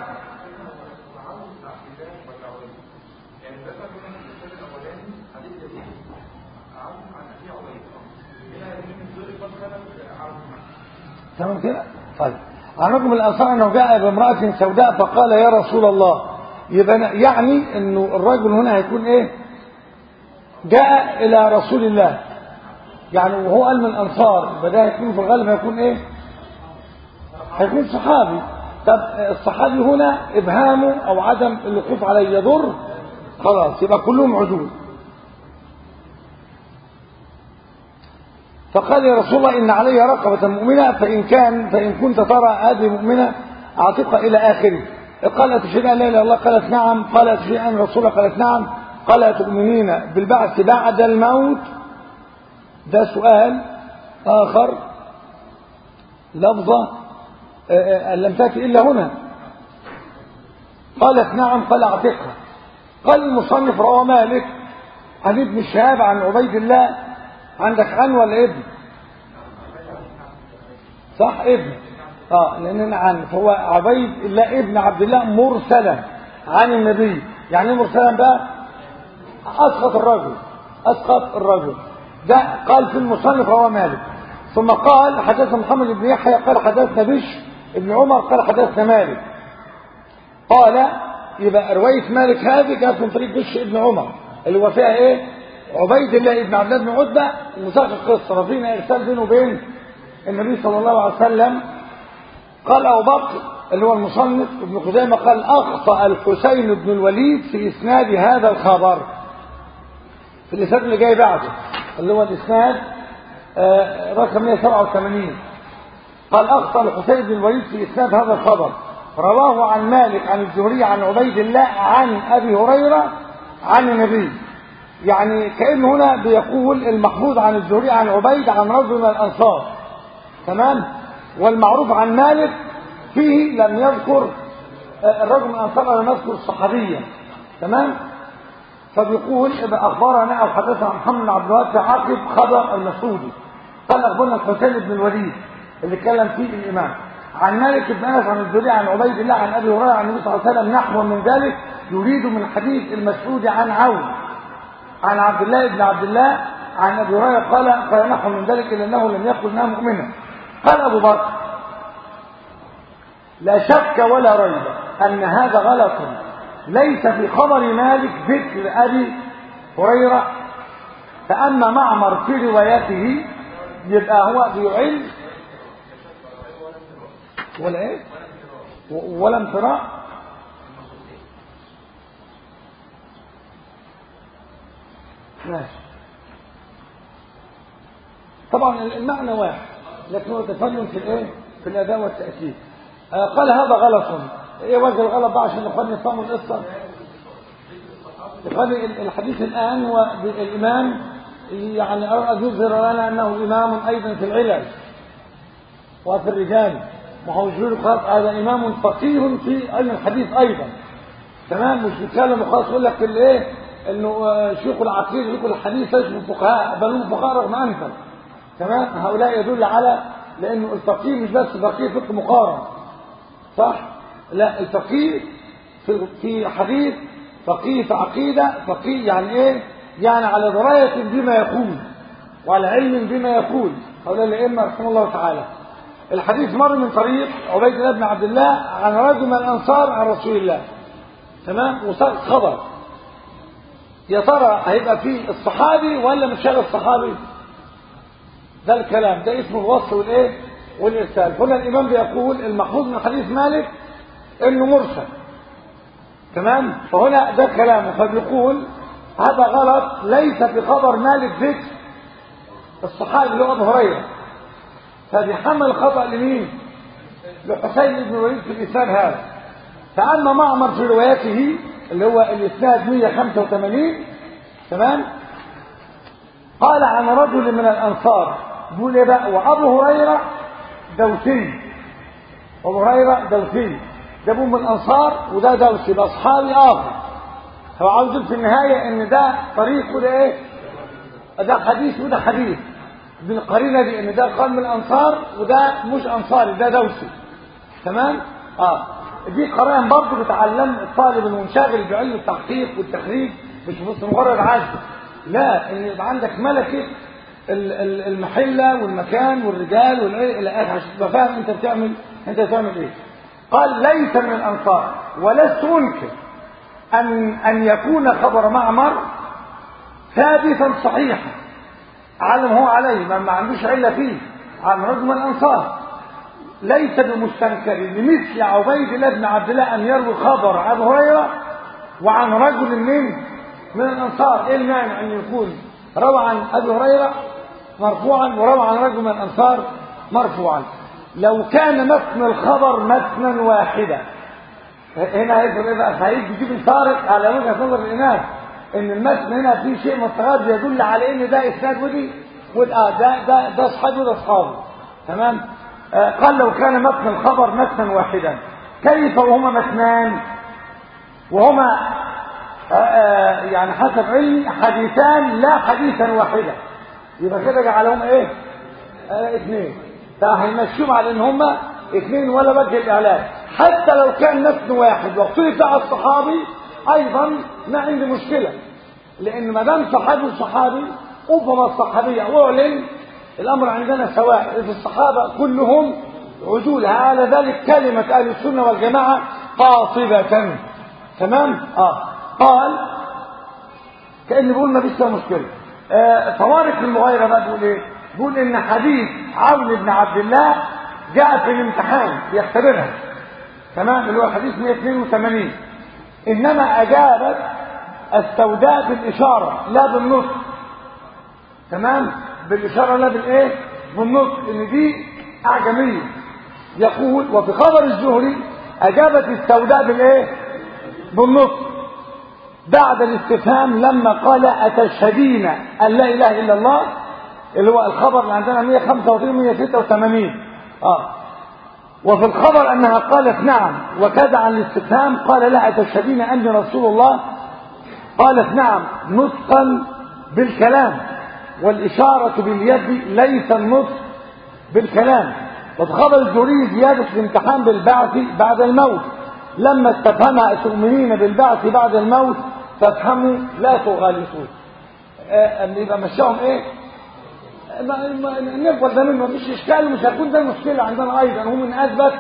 S1: تمام كده؟ طيب عن رجل من الأنصار أنه جاء بامرأة سوداء فقال يا رسول الله، يبقى يعني أنه الرجل هنا هيكون إيه؟ جاء إلى رسول الله يعني وهو قال من الأنصار، يبقى ده هيكون في الغالب هيكون إيه؟ هيكون صحابي. طب الصحابي هنا إبهامه أو عدم الوقوف عليه يضر، خلاص يبقى كلهم عدول. فقال يا رسول الله إن علي رقبة مؤمنة فإن كان فإن كنت ترى هذه مؤمنة أعتقها إلى آخره. قال تشهد أن لا إله إلا الله؟ قالت نعم. قال تشهد أن رسول الله؟ قالت نعم. قال تؤمنين بالبعث بعد الموت؟ ده سؤال آخر لفظة لم تأتي إلا هنا. قالت نعم. قال أعتقها. قال المصنف رواه مالك عن ابن شهاب عن عبيد الله. عندك عن ولا ابن؟ صح ابن. اه لاننا عن فهو عبيد الله ابن عبد الله مرسلا عن النبي. يعني ايه مرسلا بقى؟ اسقط الرجل اسقط الرجل. ده قال في المصنف رواه مالك. ثم قال حدثنا محمد بن يحيى قال حدثنا بشر ابن عمر قال حدثنا مالك. قال يبقى روايه مالك هذه جاءت من طريق بشر ابن عمر اللي هو فيها ايه؟ عبيد الله ابن عبد الله بن عتبة وساق القصة وفينا إرسال بينه وبين النبي صلى الله عليه وسلم. قال أبو بكر اللي هو المصنف ابن خزيمة قال أخطأ الحسين بن الوليد في إسناد هذا الخبر في الإسناد اللي جاي بعده اللي هو الإسناد آه رقم مئة وسبعة وثمانين. قال أخطأ الحسين بن الوليد في إسناد هذا الخبر رواه عن مالك عن الزهري عن عبيد الله عن أبي هريرة عن النبي. يعني كأنه هنا بيقول المحفوظ عن الزهري عن عبيد عن رجل من الأنصار. تمام. والمعروف عن مالك فيه لم يذكر الرجل من الأنصار لم يذكر الصحابية. تمام. فبيقول إذا أخبرنا أو حدثنا محمد بن عبد الوهاب عقب خبر المسعودي قال أخبرنا الحسين بن الوليد اللي اتكلم فيه الإمام عن مالك بن أنس عن الزهري عن عبيد الله عن أبي هريرة عن النبي صلى الله عليه وسلم نحو من ذلك يريد من حديث المسعودي عن عون عن عبد الله بن عبد الله عن ابي هريره قال قال نحو من ذلك الا انه لم يقل انها مؤمنه. قال ابو بكر لا شك ولا ريب ان هذا غلط ليس في خبر مالك ذكر ابي هريره. فاما معمر في روايته يبقى هو بيعل ولا ايه ولا امتراء. ماشي. طبعا المعنى واحد لكن هو تفنن في الايه في الاداء والتاكيد. آه قال هذا غلط. ايه وجه الغلط بقى عشان نقدر نفهم القصه؟ الحديث الان والامام يعني اراد يظهر لنا انه امام ايضا في العلل وفي الرجال. ما هو يقول خلاص هذا امام فقيه في علم الحديث ايضا. تمام. مش بيتكلم خلاص يقول لك الايه انه شيوخ العقيده شيوخ الحديث ليسوا فقهاء بل هم فقهاء رغم انفا. تمام. هؤلاء يدل على لانه الفقيه مش بس فقيه فقه مقارن صح، لا الفقيه في في حديث فقيه في عقيده فقيه يعني ايه يعني على درايه بما يقول وعلى علم بما يقول. هؤلاء الائمه رحمه الله تعالى. الحديث مر من طريق عبيد الله بن عبد الله عن رجل من الانصار عن رسول الله. تمام. وصار خبر يا ترى هيبقى فيه الصحابي ولا مش هذا الصحابي؟ ده الكلام ده اسمه الوصف والايه والارسال. هنا الامام بيقول المحفوظ من حديث مالك انه مرسل. تمام. فهنا ده كلامه فبيقول هذا غلط ليس في خبر مالك ذكر الصحابي اللي هو ابو هريره. فبيحمل الخطا لمين؟ لحسين بن الوليد في الاسناد هذا. فأما معمر في روايته اللي هو الإسناد مئة وخمسة وثمانين تمام، قال عن رجل من الأنصار بيقول ايه بقى، وأبو هريرة دوسي، أبو هريرة دوسي، ده ابو من الأنصار وده دوسي، ده أصحابي آخر. هو عاوز في النهاية إن ده طريق وده إيه، ده حديث وده حديث بالقرينة دي، إن ده قال من الأنصار وده مش أنصاري، ده دوسي تمام. اه دي قرائن برضه بتعلم الطالب المنشغل بعلم التحقيق والتخريج، مش بس مجرد عزل، لا، ان يبقى عندك ملكه المحله والمكان والرجال والعلم الى اخره عشان تبقى فاهم انت بتعمل انت بتعمل ايه. قال ليس من الانصار، ولست انكر ان ان يكون خبر معمر ثابتا صحيحا على ما هو عليه، ما عندوش عله فيه، عن رجل من الانصار، ليس بمستنكر لمثل عبيد الله بن عبد الله ان يروي خبر عن ابو هريره وعن رجل من من الانصار. ايه المانع ان يكون روى عن ابي هريره مرفوعا وروى عن رجل من الانصار مرفوعا؟ لو كان متن الخبر متنا واحدا، هنا هيفرق ايه بقى؟ هيجي يجيب الفارق على وجهه نظر الامام ان المتن هنا فيه شيء مستغرب يدل على ان ده اسناد ودي وده ده ده ده اصحابه وده اصحابه تمام. آه قال لو كان متن الخبر متنا واحدا كيف وهما متنان وهما آه آه يعني حسب علمي حديثان لا حديثا واحدا، يبقى كده جعلهم ايه؟ آه اثنين، فهيمشيهم على ان هما اثنين ولا وجه الاعلان. حتى لو كان متن واحد واختلف على الصحابي ايضا ما عندي مشكله، لان ما دام صحابي وصحابي افهم الصحابيه واعلن الامر عندنا سواء في الصحابه كلهم عدول، على ذلك كلمه اهل السنه والجماعه قاطبه تمام. اه قال كأن بيقول ما فيش مشكله. آه فوارق المغايره بقى بيقول ايه؟ بيقول ان حديث عون بن عبد الله جاء في الامتحان بيختبرها تمام، اللي هو حديث مئة واثنين وثمانين، انما اجابت السوداء بالاشاره لا بالنطق تمام، بالاشاره لا بالايه؟ بالنطق، ان دي اعجميه. يقول وفي خبر الزهري اجابت السوداء بالايه؟ بالنطق بعد الاستفهام لما قال اتشهدين ان لا اله الا الله، اللي هو الخبر اللي عندنا مئة وخمسة وثمانين مئة وستة وثمانين. اه وفي الخبر انها قالت نعم، وكذا عن الاستفهام قال لا اتشهدين اني رسول الله، قالت نعم نطقا بالكلام، والاشاره باليد ليس النطق بالكلام. وفي خبر الزهري زياده الامتحان بالبعث بعد الموت، لما استفهمها أتؤمنين بالبعث بعد الموت فافهموا لا تغالطوا. آه يبقى مشاهم ايه؟ نفضل ده منه مفيش اشكال، ومش هيكون ده المشكله عندنا ايضا، هو من اثبت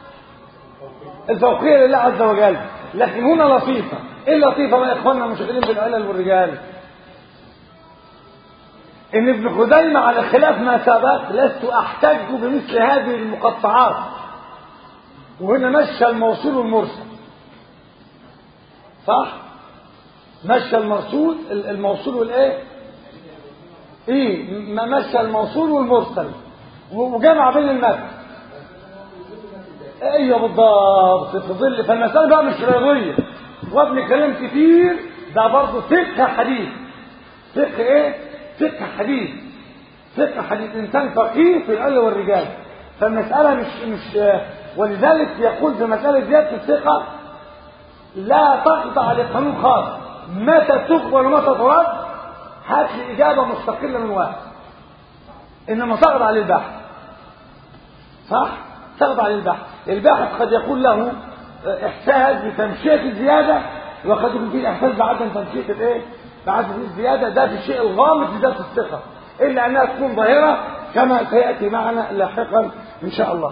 S1: الفوقيه لله عز وجل. لكن هنا لطيفه، ايه اللطيفه بقى يا اخواننا المشغلين بالعلل والرجال؟ ان ابن خزيمه على خلاف ما سبق لست احتج بمثل هذه المقطعات، وهنا مشى الموصول والمرسل صح؟ مشى الموصول الموصول والايه؟ ايه ما مشى الموصول والمرسل وجمع بين المتن. ايوه بالضبط في ظل، فالمساله بقى مش رياضيه وابن كلام كتير، ده برضه فقه حديث. فقه ايه؟ فقه حديث، فقه حديث، انسان فقيه في العلم والرجال. فالمساله مش مش ولذلك يقول في مساله زياده الثقه لا تخضع لقانون خاص، متى تقبل ومتى ترد هات لي اجابه مستقله من واحد، انما تخضع للبحث صح؟ تخضع للبحث. الباحث قد يكون له احساس بتمشيه الزياده، وقد يكون فيه احساس بعدم تمشيه الايه؟ بعدم الزياده، ده في الشيء الغامض في ذات الثقه، الا انها تكون ظاهره كما سياتي معنا لاحقا ان شاء الله.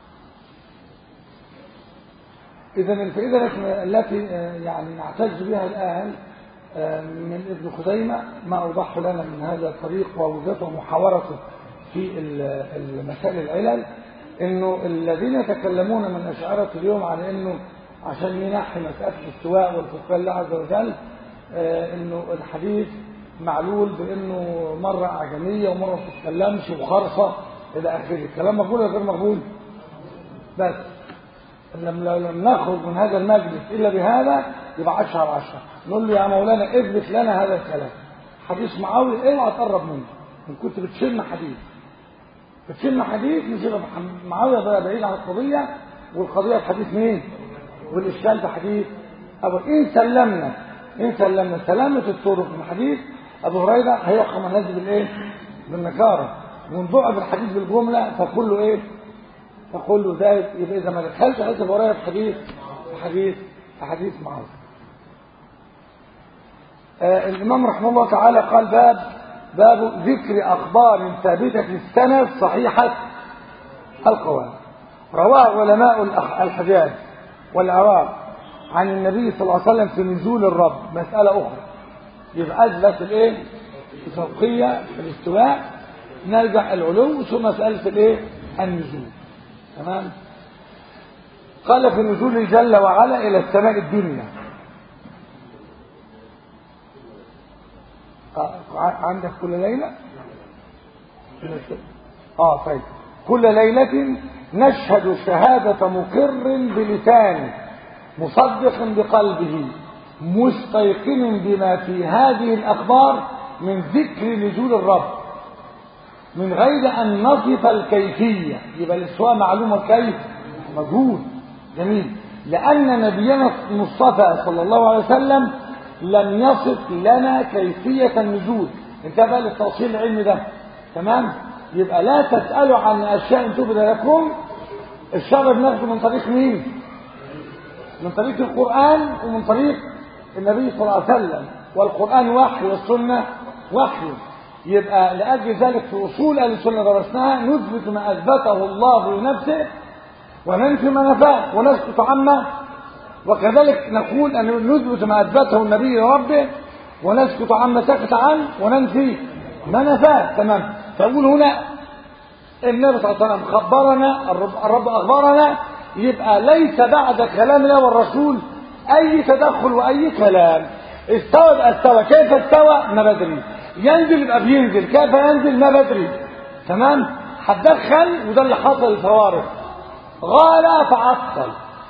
S1: إذا الفائدة التي يعني نعتز بها الآن من ابن خزيمة ما أوضحه لنا من هذا الطريق ووجهته ومحاورته في المسائل العلل، إنه الذين يتكلمون من أشعرة اليوم على إنه عشان ينحي مسألة الاستواء والفقه الله عز وجل، إنه الحديث معلول بإنه مرة أعجمية ومرة ما بتتكلمش وخرصة إلى آخره، الكلام مقبول ولا غير مقبول؟ بس لم لم نخرج من هذا المجلس الا بهذا يبقى عشرة على عشرة. نقول له يا مولانا اثبت لنا هذا الكلام. حديث معاويه اوعى تقرب منه، ان كنت بتشم حديث بتشم حديث نسيبها. معاويه بقى بعيد عن القضيه، والقضيه في حديث مين؟ والاشكال في حديث ابو. ان سلمنا ان سلمنا سلامه الطرق من حديث ابو هريره هيحكم الناس بالايه؟ بالنكاره. ونضع بالحديث بالجمله فكله ايه؟ فكله ده يبقى اذا ما دخلش حديث ابو هريره في حديث في حديث في حديث معاويه. آه الامام رحمه الله تعالى قال باب باب ذكر اخبار ثابته في السند صحيحه القوام. رواه علماء الحجاز والعراق عن النبي صلى الله عليه وسلم في نزول الرب. مساله اخرى يبقى اثبت الايه؟ الفوقيه في الاستواء، نرجع العلو، ثم مساله الايه؟ النزول. تمام. قال في نزول جل وعلا الى السماء الدنيا. عندك كل ليله اه طيب كل ليله نشهد شهاده مقر بلسانه مصدق بقلبه مستيقن بما في هذه الاخبار من ذكر نزول الرب من غير ان نصف الكيفيه. يبقى الاستواء معلومه كيف مجهول. جميل. لان نبينا المصطفى صلى الله عليه وسلم لم يصف لنا كيفيه النزول. انتبه للتوصيل العلمي ده. تمام. يبقى لا تسالوا عن اشياء تبدى لكم. الشرع بناخده من طريق مين؟ من طريق القران ومن طريق النبي صلى الله عليه وسلم. والقران وحي والسنه وحي. يبقى لاجل ذلك في اصول اهل السنه درسناها نثبت ما اثبته الله لنفسه وننفي ما نفاه ونسكت عما. وكذلك نقول ان نثبت ما اثبته النبي لربه ونسكت عما سكت عنه وننفي ما نفاه. تمام. فاقول هنا النبي صلى الله عليه وسلم خبرنا، الرب اخبرنا، يبقى ليس بعد كلام الله والرسول اي تدخل واي كلام. استوى يبقى استوى. كيف استوى؟ ما بدري. ينزل يبقى بينزل. كيف ينزل؟ ما بدري. تمام. هتدخل وده اللي حصل الفوارق. غال فعطل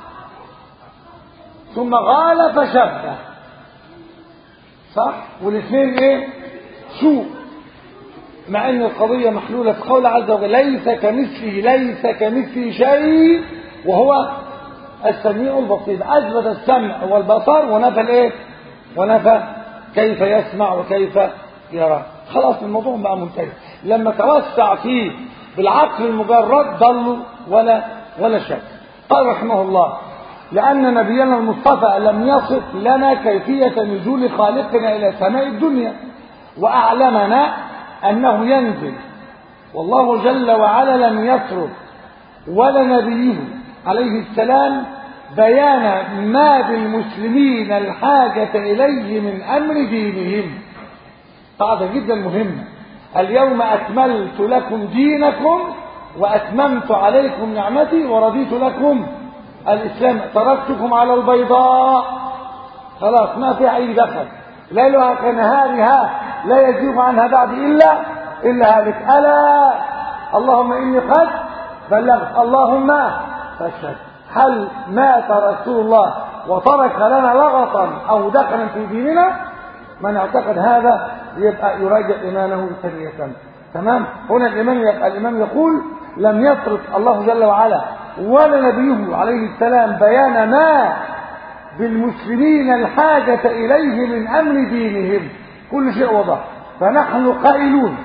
S1: ثم غال فشبه. صح؟ والاثنين ايه؟ سوء. مع ان القضيه محلوله في قول عز وجل ليس كمثله ليس كمثله شيء وهو السميع البصير. اثبت السمع والبصر ونفى الايه؟ ونفى كيف يسمع وكيف يرى. خلاص الموضوع بقى منتهي. لما توسع فيه بالعقل المجرد ضلوا ولا ولا شك. قال رحمه الله لأن نبينا المصطفى لم يصف لنا كيفية نزول خالقنا إلى سماء الدنيا وأعلمنا أنه ينزل. والله جل وعلا لم يترك ولا نبيه عليه السلام بيان ما بالمسلمين الحاجة إليه من أمر دينهم. قاعدة جدا مهمة. اليوم أكملت لكم دينكم وأتممت عليكم نعمتي ورضيت لكم الإسلام. تركتكم على البيضاء خلاص ما في أي دخل ليلها كنهارها لا يزيغ عنها بعد إلا إلا هالك. ألا اللهم إني قد بلغت اللهم فاشهد. هل مات رسول الله وترك لنا لغطا أو دخلا في ديننا؟ من اعتقد هذا يبقى يراجع إيمانه ثانية. تمام. هنا الإمام يبقى الإمام يقول لم يترك الله جل وعلا ولا نبيه عليه السلام بيان ما بالمسلمين الحاجة إليه من أمر دينهم. كل شيء وضح. فنحن قائلون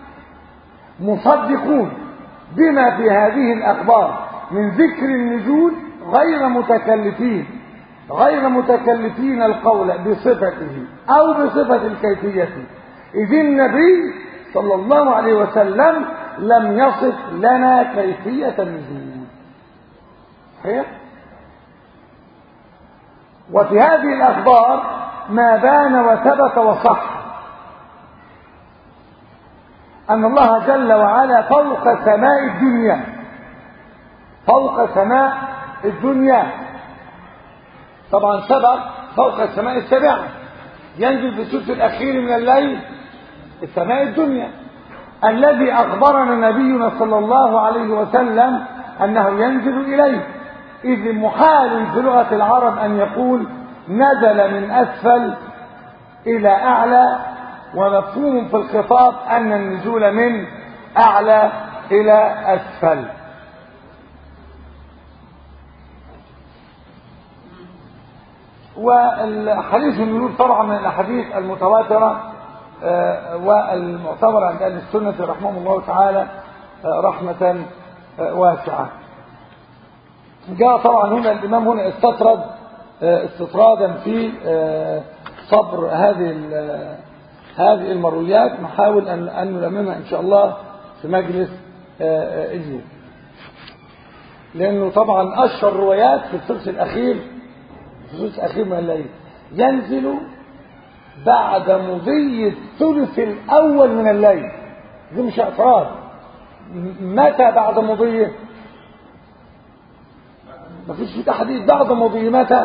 S1: مصدقون بما في هذه الأخبار من ذكر النزول غير متكلفين غير متكلفين القول بصفته أو بصفة الكيفية، إذ النبي صلى الله عليه وسلم لم يصف لنا كيفية النزول. صحيح؟ وفي هذه الأخبار ما بان وثبت وصح أن الله جل وعلا فوق سماء الدنيا فوق سماء الدنيا طبعا سبق فوق السماء السابعة ينزل في الثلث الأخير من الليل السماء الدنيا الذي أخبرنا نبينا صلى الله عليه وسلم أنه ينزل إليه. إذ محال في لغة العرب أن يقول نزل من أسفل إلى أعلى، ومفهوم في الخطاب أن النزول من أعلى إلى أسفل. والحديث النزول طبعا من الأحاديث المتواترة والمعتبرة عند أهل السنة رحمهم الله تعالى رحمة واسعة. جاء طبعا هنا الإمام هنا استطرد استطرادا في صبر هذه هذه المرويات، نحاول أن أن نلممها إن شاء الله في مجلس اليوم، لأنه طبعا أشهر الروايات في الثلث الأخير في الثلث الأخير من الليل، ينزل بعد مضي الثلث الأول من الليل. دي مش اعتراض. متى بعد مضيه؟ مفيش في تحديد. بعد مضي متى؟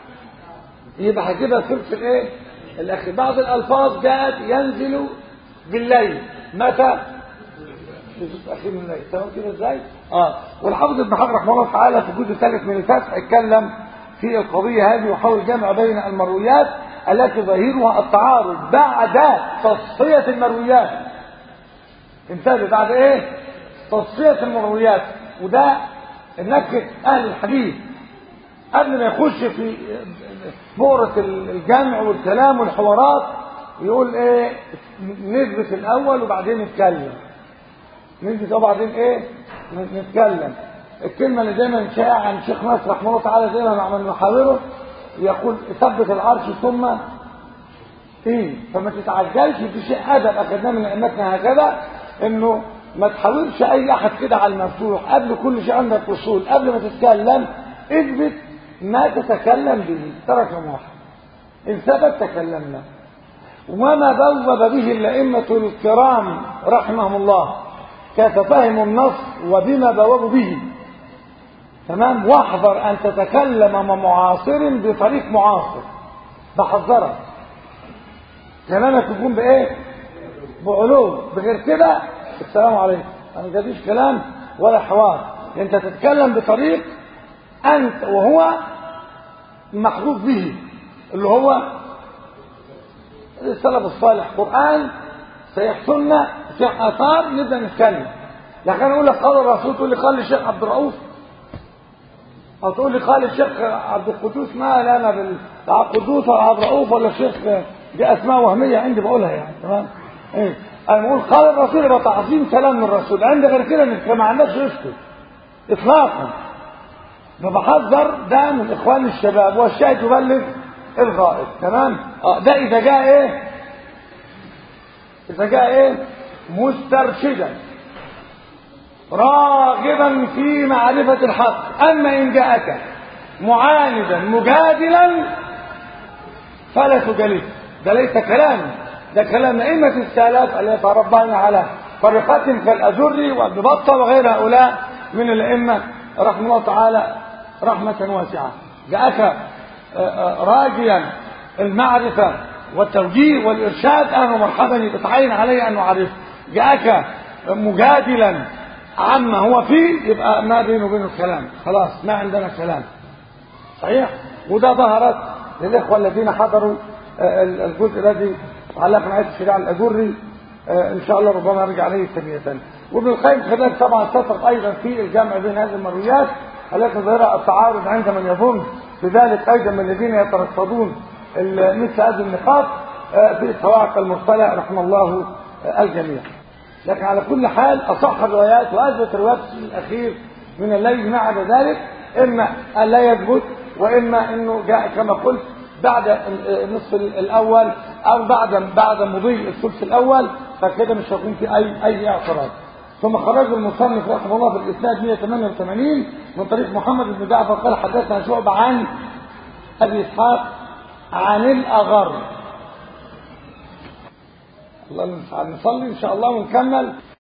S1: يبقى هكذا الثلث الايه الاخير. بعض الالفاظ جاءت ينزل بالليل. متى؟ في الثلث الاخير من الليل. تمام كده ازاي؟ اه والحافظ ابن حجر رحمه الله تعالى في الجزء الثالث من الفتح اتكلم في القضيه هذه وحاول جمع بين المرويات التي ظاهرها التعارض بعد تصفيه المرويات. انتبه، بعد ايه؟ تصفيه المرويات. وده نكت اهل الحديث قبل ما يخش في بؤرة الجمع والكلام والحوارات يقول ايه؟ نثبت الاول وبعدين نتكلم. نثبت وبعدين ايه؟ نتكلم. الكلمه اللي دايما شائعه عن الشيخ ناصر رحمه الله تعالى دايما مع من نحاوره يقول ثبت العرش ثم ايه. فما تتعجلش في شيء ادب اخذناه من ائمتنا هكذا، انه ما تحاولش اي احد كده على المفتوح. قبل كل شيء عندك اصول، قبل ما تتكلم اثبت ما تتكلم به. ترك واحد ان ثبت تكلمنا. وما بوب به الائمه الكرام رحمهم الله كيف فهموا النص وبما بوبوا به. تمام. واحذر ان تتكلم مع معاصر بطريق معاصر، بحذرك. كلامك يكون بايه؟ بعلو. بغير كده السلام عليكم، انا ما جابيش كلام ولا حوار. انت تتكلم بطريق انت وهو محظوظ به، اللي هو السلف الصالح، قران صحيح سنه صحيح اثار، نبدا نتكلم. لكن اقول لك قال الرسول تقول لي قال الشيخ عبد الرؤوف، او تقول لي قال الشيخ عبد القدوس. ما لا انا بالقدوس ولا عبد الرؤوف ولا الشيخ، دي اسماء وهميه عندي بقولها يعني. تمام. ايه انا بقول قال الرسول يبقى تعظيم كلام من الرسول. عندي غير كده ما عندكش اسكت اطلاقا. فبحذر ده من اخوان الشباب، والشاهد يبلغ الغائب. تمام. اه ده اذا جاء ايه؟ اذا جاء ايه؟ مسترشدا راغبا في معرفه الحق. اما ان جاءك معاندا مجادلا فلا تجالسه. ده ليس كلامي، ده كلام ائمه السلف اللي يتربون على طريقتهم كالازري وابن بطه وغير هؤلاء من الائمه رحمه الله تعالى رحمه واسعه. جاءك راجيا المعرفه والتوجيه والارشاد، اهلا ومرحبا، يتعين علي ان اعرفه. جاءك مجادلا عما هو فيه، يبقى ما بينه وبينه الكلام، خلاص ما عندنا كلام. صحيح. وده ظهرت للاخوه الذين حضروا الجزء الذي تعلق معيه الشريعه الاجري، ان شاء الله ربما نرجع عليه ثانيه. وابن القيم كذلك طبعا اتفق ايضا في الجمع بين هذه المرويات التي ظهرها التعارض عند من يظن بذلك ايضا من الذين يترصدون مثل هذه النقاط في الصواعق المرسله رحمه الله الجميع. لكن على كل حال اصح الروايات واثبت الروايات الاخير من الليل. ما عدا ذلك اما ان لا يثبت، واما انه جاء كما قلت بعد النصف الاول او بعد بعد مضي الثلث الاول، فكده مش هيكون في اي اي اعتراض. ثم خرج المصنف رحمه الله في الاسناد مئة وثمانية وثمانين من طريق محمد بن جعفر قال حدثنا شعبة عن ابي اسحاق عن الاغر. الله نصلي ان شاء الله ونكمل.